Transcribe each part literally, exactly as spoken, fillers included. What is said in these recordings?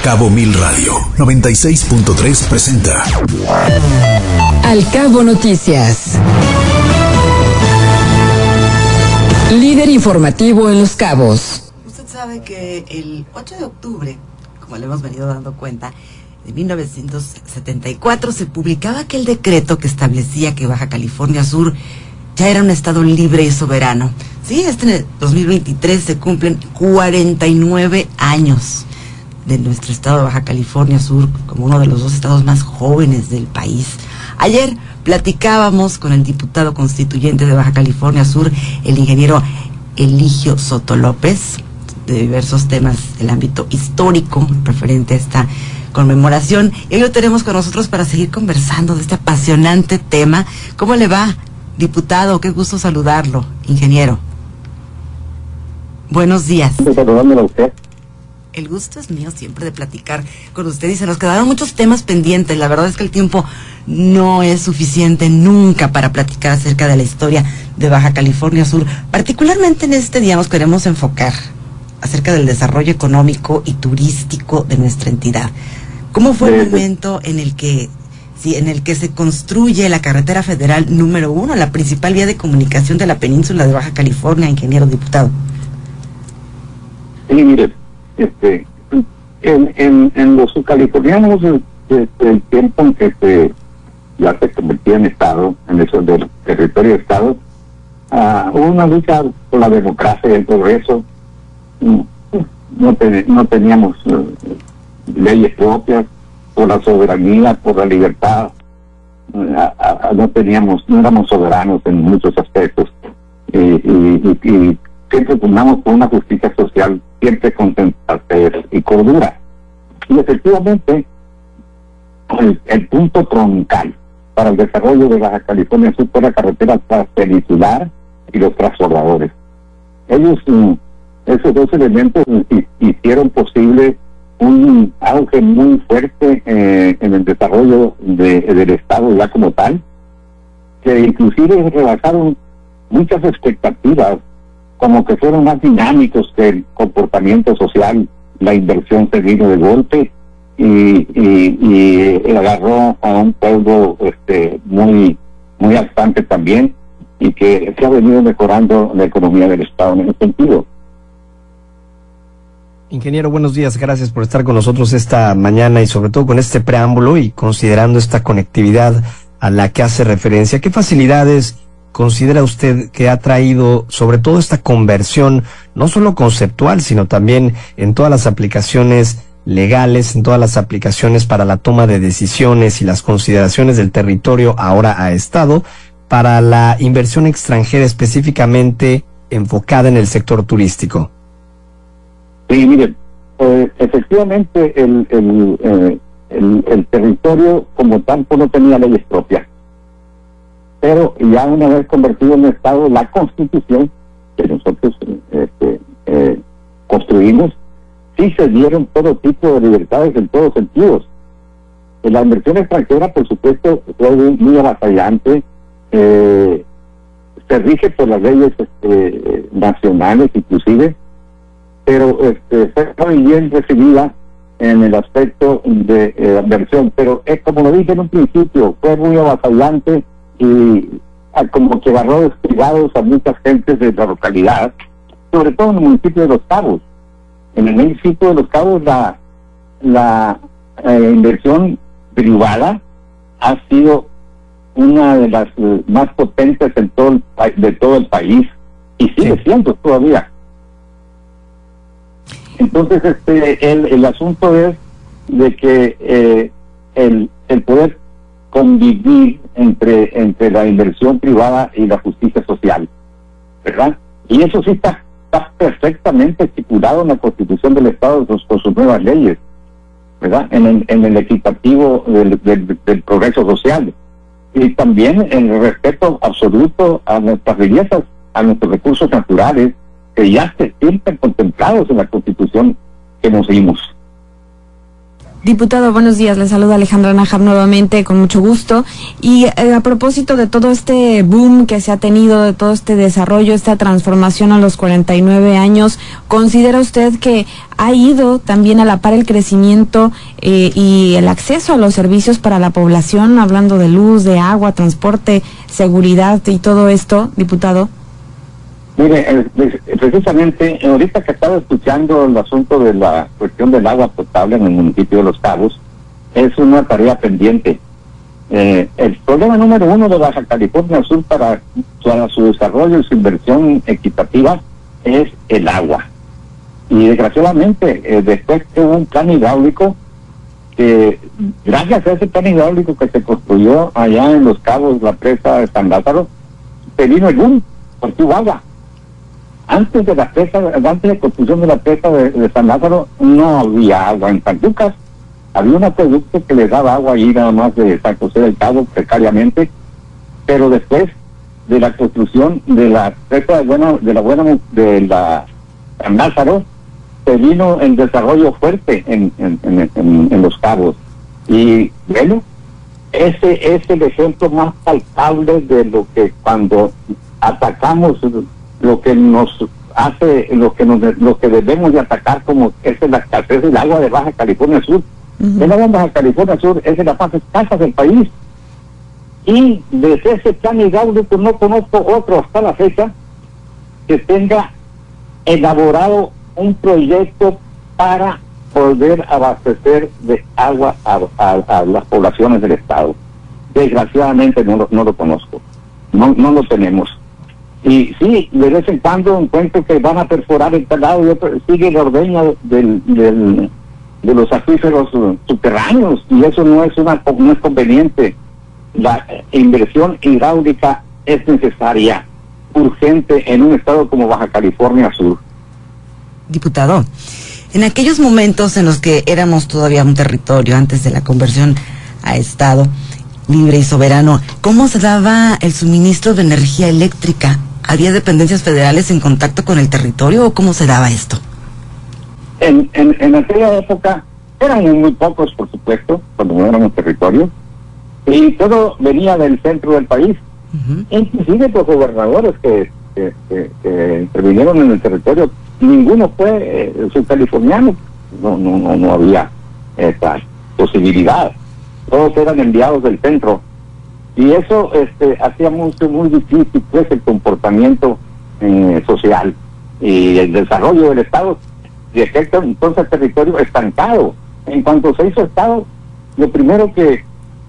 Cabo Mil Radio noventa y seis punto tres presenta Al Cabo Noticias. Líder informativo en Los Cabos. Usted sabe que el ocho de octubre, como le hemos venido dando cuenta, de mil novecientos setenta y cuatro se publicaba aquel decreto que establecía que Baja California Sur ya era un estado libre y soberano. Sí, este dos mil veintitrés se cumplen cuarenta y nueve años de nuestro estado de Baja California Sur como uno de los dos estados más jóvenes del país. Ayer platicábamos con el diputado constituyente de Baja California Sur, el ingeniero Eligio Soto López, de diversos temas del ámbito histórico referente a esta conmemoración. Y hoy lo tenemos con nosotros para seguir conversando de este apasionante tema. ¿Cómo le va, diputado? Qué gusto saludarlo, ingeniero. Buenos días. Saludándole a usted. El gusto es mío siempre de platicar con usted y se nos quedaron muchos temas pendientes. La verdad es que el tiempo no es suficiente nunca para platicar acerca de la historia de Baja California Sur. Particularmente en este día nos queremos enfocar acerca del desarrollo económico y turístico de nuestra entidad. ¿Cómo fue el momento en el que, sí, en el que se construye la carretera federal número uno, la principal vía de comunicación de la península de Baja California, ingeniero diputado? Sí, mire, este, en, en, en los californianos, desde el tiempo en que se, ya se convertía en estado, en eso del territorio de estado, uh, hubo una lucha por la democracia y el progreso. No, ten, no teníamos uh, leyes propias, por la soberanía, por la libertad, uh, uh, no teníamos, no éramos soberanos en muchos aspectos, y, y, y, y siempre pugnamos por una justicia social, siempre con sensatez y cordura. Y efectivamente, el, el punto troncal para el desarrollo de Baja California Sur fue la carretera transpeninsular y los transbordadores. Ellos, esos dos elementos hicieron posible un auge muy fuerte eh, en el desarrollo de, del Estado ya como tal, que inclusive rebasaron muchas expectativas, como que fueron más dinámicos que el comportamiento social. La inversión se vino de golpe y, y, y agarró a un pueblo este muy muy bastante también, y que se ha venido mejorando la economía del Estado en ese sentido. Ingeniero, buenos días, gracias por estar con nosotros esta mañana y sobre todo con este preámbulo y considerando esta conectividad a la que hace referencia. ¿Qué facilidades considera usted que ha traído sobre todo esta conversión, no solo conceptual, sino también en todas las aplicaciones legales, en todas las aplicaciones para la toma de decisiones y las consideraciones del territorio ahora a Estado, para la inversión extranjera específicamente enfocada en el sector turístico? Sí, miren, eh, efectivamente el, el, eh, el, el territorio como tanto no tenía leyes propias. Pero ya una vez convertido en Estado, la Constitución que nosotros este, eh, construimos, sí se dieron todo tipo de libertades en todos sentidos. En la inversión extranjera, por supuesto, fue muy, muy avasallante, eh, se rige por las leyes este, nacionales inclusive, pero este, fue muy bien recibida en el aspecto de eh, inversión, pero es como lo dije en un principio, fue muy avasallante y a, como que agarró despegados a muchas gentes de la localidad, sobre todo en el municipio de Los Cabos. En el municipio de Los Cabos la, la eh, inversión privada ha sido una de las eh, más potentes en todo el, de todo el país, y sigue siendo todavía. Entonces este el, el asunto es de que eh, el, el poder convivir entre entre la inversión privada y la justicia social, ¿verdad? Y eso sí está, está perfectamente estipulado en la Constitución del Estado con, con sus nuevas leyes, ¿verdad? En el, en el equitativo del, del, del progreso social, y también en el respeto absoluto a nuestras bellezas, a nuestros recursos naturales, que ya se sienten contemplados en la Constitución que nos dimos. Diputado, buenos días. Le saluda Alejandra Nájar nuevamente, con mucho gusto. Y eh, a propósito de todo este boom que se ha tenido, de todo este desarrollo, esta transformación a los cuarenta y nueve años, ¿considera usted que ha ido también a la par el crecimiento eh, y el acceso a los servicios para la población, hablando de luz, de agua, transporte, seguridad y todo esto, diputado? Mire, eh, precisamente ahorita que estaba escuchando el asunto de la cuestión del agua potable en el municipio de Los Cabos, es una tarea pendiente. Eh, el problema número uno de Baja California Sur para, para su desarrollo y su inversión equitativa es el agua. Y desgraciadamente, eh, después hubo un plan hidráulico que, gracias a ese plan hidráulico que se construyó allá en Los Cabos, la presa de San Lázaro, se vino el boom, porque hubo agua. Antes de la presa, antes de construcción de la presa de, de San Lázaro, no había agua en San Lucas. Había un acueducto que le daba agua ahí nada más de San José del Cabo, precariamente, pero después de la construcción de la presa de, buena, de la buena de la San Lázaro, se vino el desarrollo fuerte en, en, en, en, en Los Cabos. Y bueno, ese es el ejemplo más palpable de lo que cuando atacamos lo que nos hace, lo que nos, lo que debemos de atacar, como es la escasez del agua de Baja California Sur. Uh-huh. El agua de Baja California Sur es de las más escasas del país. Y desde ese plan hidráulico no conozco otro hasta la fecha que tenga elaborado un proyecto para poder abastecer de agua a, a, a las poblaciones del estado. Desgraciadamente no lo, no lo conozco, no, no lo tenemos. Y sí, de vez en cuando encuentro que van a perforar el lado y otro, sigue el ordeño del, del, de los acuíferos subterráneos, y eso no es una no es conveniente. La inversión hidráulica es necesaria, urgente, en un estado como Baja California Sur. Diputado, en aquellos momentos en los que éramos todavía un territorio antes de la conversión a estado libre y soberano, ¿cómo se daba el suministro de energía eléctrica? ¿Había dependencias federales en contacto con el territorio o cómo se daba esto? En, en, en aquella época eran muy pocos, por supuesto, cuando no éramos territorio, y todo venía del centro del país. Uh-huh. Inclusive los gobernadores que, que, que, que intervinieron en el territorio, ninguno fue eh, subcaliforniano, no, no, no, no había esa posibilidad. Todos eran enviados del centro, y eso este, hacía mucho, muy difícil pues el comportamiento eh, social y el desarrollo del estado. Y efecto entonces el territorio estancado. En cuanto se hizo estado, lo primero que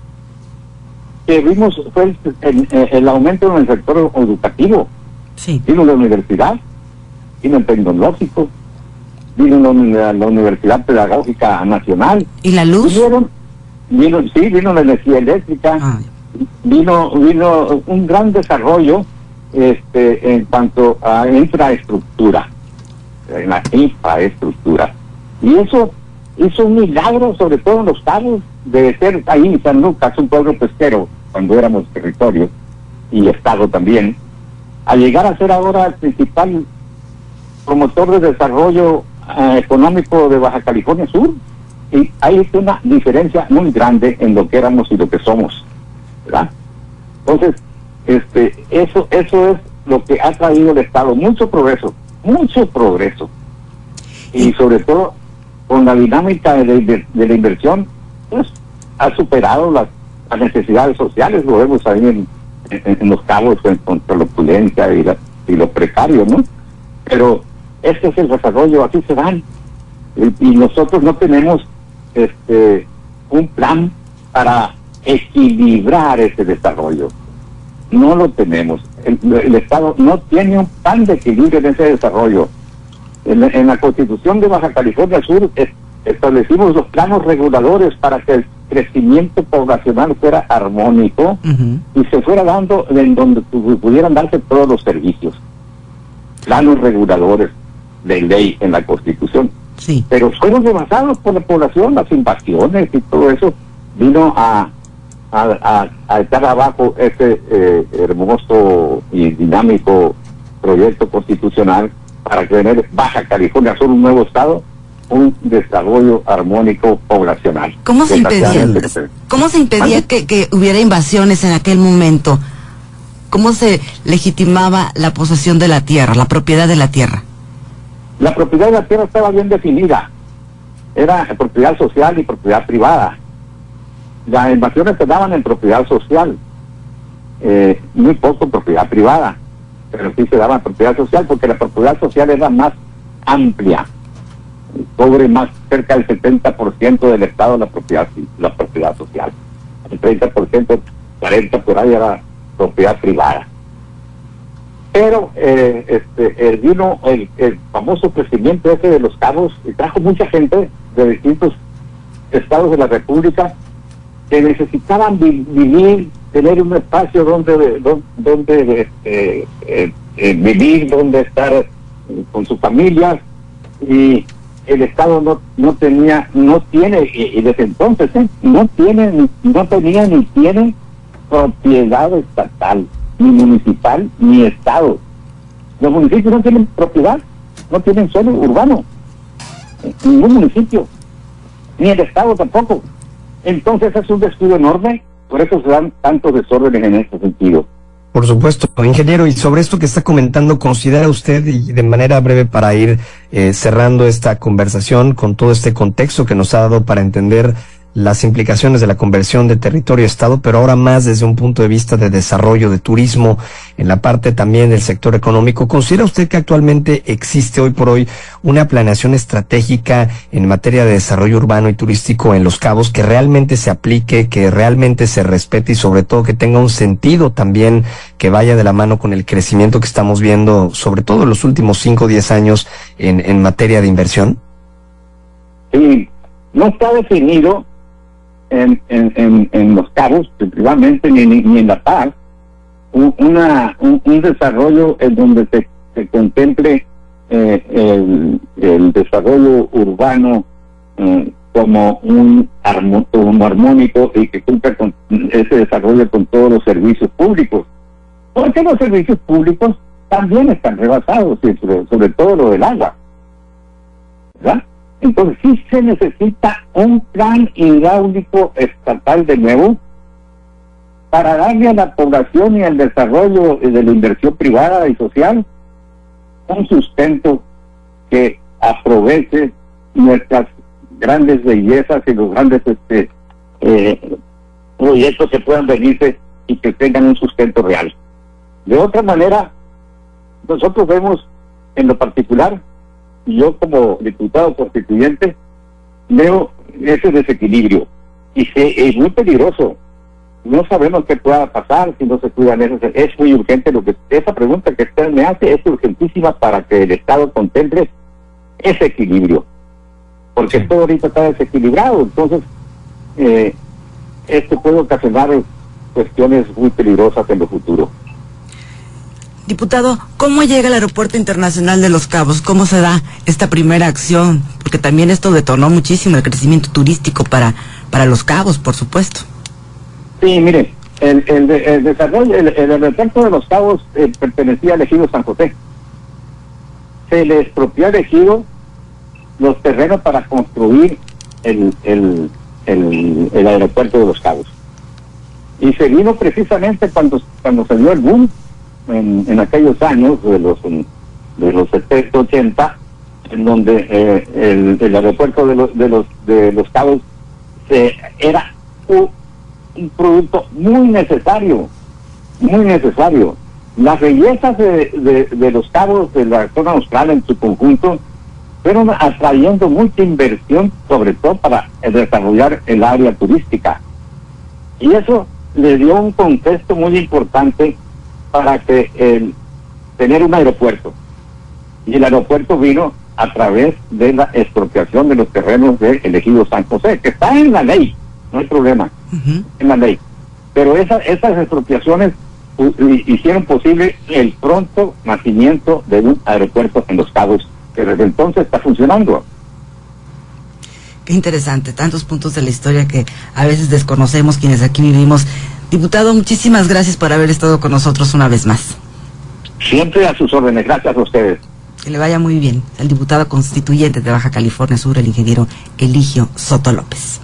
que vimos fue el, el, el aumento en el sector educativo. Sí. Vino la universidad, vino el tecnológico, vino la, la Universidad Pedagógica Nacional. ¿Y la luz? Vinieron, vino, sí, vino la energía eléctrica, ah. vino vino un gran desarrollo este en cuanto a infraestructura, en la infraestructura. Y eso hizo un milagro, sobre todo en Los Cabos, de ser ahí San Lucas, un pueblo pesquero, cuando éramos territorio y estado también, a llegar a ser ahora el principal promotor de desarrollo eh, económico de Baja California Sur. Y hay una diferencia muy grande en lo que éramos y lo que somos, ¿verdad? Entonces, este, eso, eso es lo que ha traído el Estado, mucho progreso, mucho progreso. Y sobre todo, con la dinámica de, de, de la inversión, pues, ha superado las, las necesidades sociales, lo vemos ahí en, en, en Los Cabos, en, contra la opulencia y, la, y lo precario, ¿no? Pero este es el desarrollo, así se dan. Y, y nosotros no tenemos este un plan para equilibrar ese desarrollo. No lo tenemos. El, el Estado no tiene un plan de equilibrio en ese desarrollo. En, en la Constitución de Baja California Sur es, establecimos los planos reguladores para que el crecimiento poblacional fuera armónico, uh-huh, y se fuera dando en donde pudieran darse todos los servicios. Planos reguladores de ley en la Constitución. Sí. Pero fueron rebasados por la población, las invasiones y todo eso vino a a, a, a echar abajo ese eh, hermoso y dinámico proyecto constitucional para tener Baja California Sur un nuevo estado un desarrollo armónico poblacional. ¿Cómo se impedía, ¿cómo se impedía que, que hubiera invasiones en aquel momento? ¿Cómo se legitimaba la posesión de la tierra, la propiedad de la tierra? La propiedad de la tierra estaba bien definida. Era propiedad social y propiedad privada. Las invasiones se daban en propiedad social, eh, muy poco propiedad privada, pero sí se daba en propiedad social porque la propiedad social era más amplia, sobre más cerca del setenta por ciento del Estado la propiedad la propiedad social, el treinta por ciento, cuarenta por ciento por ahí era propiedad privada. Pero eh, este, eh, vino el, el famoso crecimiento ese de los cabos y trajo mucha gente de distintos estados de la República que necesitaban vi vivir, tener un espacio donde donde, donde eh, eh, eh, vivir, donde estar eh, con sus familias, y el Estado no no tenía, no tiene, y, y desde entonces eh, no tiene, no tenía ni tiene propiedad estatal, ni municipal, ni Estado. Los municipios no tienen propiedad, no tienen suelo urbano, ningún municipio, ni el Estado tampoco. Entonces es un descuido enorme, por eso se dan tantos desórdenes en este sentido. Por supuesto, ingeniero, y sobre esto que está comentando, ¿considera usted, y de manera breve para ir eh, cerrando esta conversación con todo este contexto que nos ha dado para entender las implicaciones de la conversión de territorio a Estado, pero ahora más desde un punto de vista de desarrollo, de turismo, en la parte también del sector económico? ¿Considera usted que actualmente existe hoy por hoy una planeación estratégica en materia de desarrollo urbano y turístico en Los Cabos que realmente se aplique, que realmente se respete y sobre todo que tenga un sentido también que vaya de la mano con el crecimiento que estamos viendo, sobre todo en los últimos cinco o diez años en, en materia de inversión? Sí, no está definido En, en, en, en Los Cabos, principalmente, ni, ni, ni en La Paz, un, una, un, un desarrollo en donde se, se contemple eh, el, el desarrollo urbano eh, como un, armo, un armónico y que cumpla con ese desarrollo con todos los servicios públicos. Porque los servicios públicos también están rebasados, sobre, sobre todo lo del agua, ¿verdad? Entonces sí se necesita un plan hidráulico estatal de nuevo para darle a la población y al desarrollo de la inversión privada y social un sustento que aproveche nuestras grandes bellezas y los grandes este, eh, proyectos que puedan venirse y que tengan un sustento real. De otra manera, nosotros vemos en lo particular, yo como diputado constituyente veo ese desequilibrio y se, es muy peligroso. No sabemos qué pueda pasar si no se cuidan eso. Es muy urgente lo que esa pregunta que usted me hace, es urgentísima para que el Estado contemple ese equilibrio, porque todo ahorita está desequilibrado. Entonces eh, esto puede ocasionar cuestiones muy peligrosas en lo futuro. Diputado, ¿cómo llega el Aeropuerto Internacional de Los Cabos? ¿Cómo se da esta primera acción? Porque también esto detonó muchísimo el crecimiento turístico para, para Los Cabos, por supuesto. Sí, mire, el, el, el desarrollo, el, el aeropuerto de Los Cabos eh, pertenecía al ejido San José. Se le expropió al ejido los terrenos para construir el, el, el, el aeropuerto de Los Cabos. Y se vino precisamente cuando, cuando se dio el boom, En, en aquellos años de los de los setenta, ochenta, en donde eh, el, el aeropuerto de los de los de los Cabos se, era un, un producto muy necesario, muy necesario. Las bellezas de, de, de Los Cabos, de la zona austral en su conjunto, fueron atrayendo mucha inversión, sobre todo para desarrollar el área turística, y eso le dio un contexto muy importante para que el tener un aeropuerto. Y el aeropuerto vino a través de la expropiación de los terrenos del ejido San José, que está en la ley, no hay problema, uh-huh. en la ley. Pero esa, esas expropiaciones uh, hicieron posible el pronto nacimiento de un aeropuerto en Los Cabos, que desde entonces está funcionando. Qué interesante, tantos puntos de la historia que a veces desconocemos quienes aquí vivimos. Diputado, muchísimas gracias por haber estado con nosotros una vez más. Siempre a sus órdenes, gracias a ustedes. Que le vaya muy bien. El diputado constituyente de Baja California Sur, el ingeniero Eligio Soto López.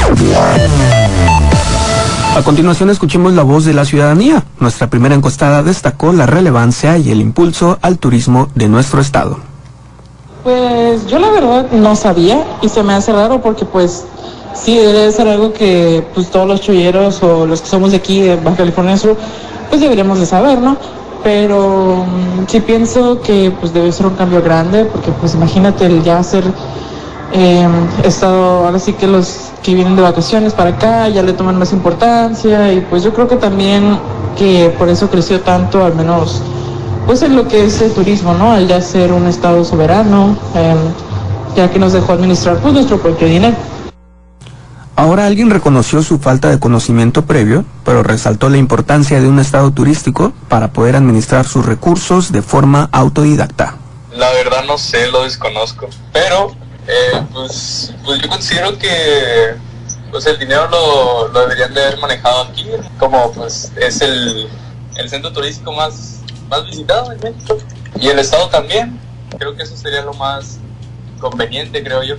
A continuación escuchemos la voz de la ciudadanía. Nuestra primera encuestada destacó la relevancia y el impulso al turismo de nuestro estado. Pues yo la verdad no sabía y se me hace raro porque pues sí debe ser algo que pues todos los cholleros o los que somos de aquí de Baja California Sur pues deberíamos de saber, ¿no? Pero um, sí pienso que pues debe ser un cambio grande porque pues imagínate el ya ser eh, estado, ahora sí que los que vienen de vacaciones para acá ya le toman más importancia y pues yo creo que también que por eso creció tanto, al menos pues en lo que es el turismo, ¿no? Al ya ser un estado soberano, eh, ya que nos dejó administrar pues nuestro propio dinero. Ahora alguien reconoció su falta de conocimiento previo, pero resaltó la importancia de un estado turístico para poder administrar sus recursos de forma autodidacta. La verdad no sé, lo desconozco, pero eh, pues, pues yo considero que pues el dinero lo, lo deberían de haber manejado aquí, como pues es el, el centro turístico más, más visitado en México, y el estado también. Creo que eso sería lo más conveniente, creo yo.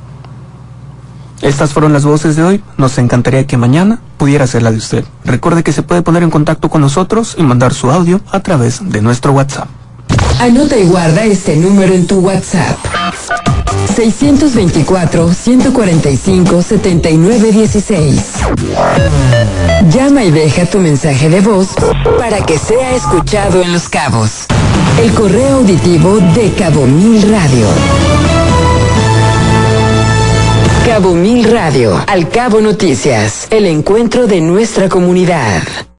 Estas fueron las voces de hoy. Nos encantaría que mañana pudiera ser la de usted. Recuerde que se puede poner en contacto con nosotros y mandar su audio a través de nuestro WhatsApp. Anota y guarda este número en tu WhatsApp. seis dos cuatro, uno cuatro cinco, siete nueve uno seis. Llama y deja tu mensaje de voz para que sea escuchado en Los Cabos. El correo auditivo de Cabo Mil Radio. Cabo Mil Radio, Al Cabo Noticias, el encuentro de nuestra comunidad.